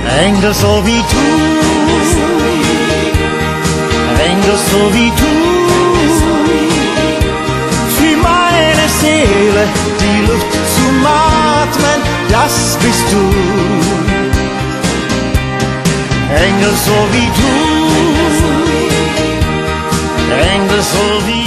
Engel so wie du, Engel so wie du, für meine Seele die Luft zum Atmen, das bist du. Engel so wie du, Engel so wie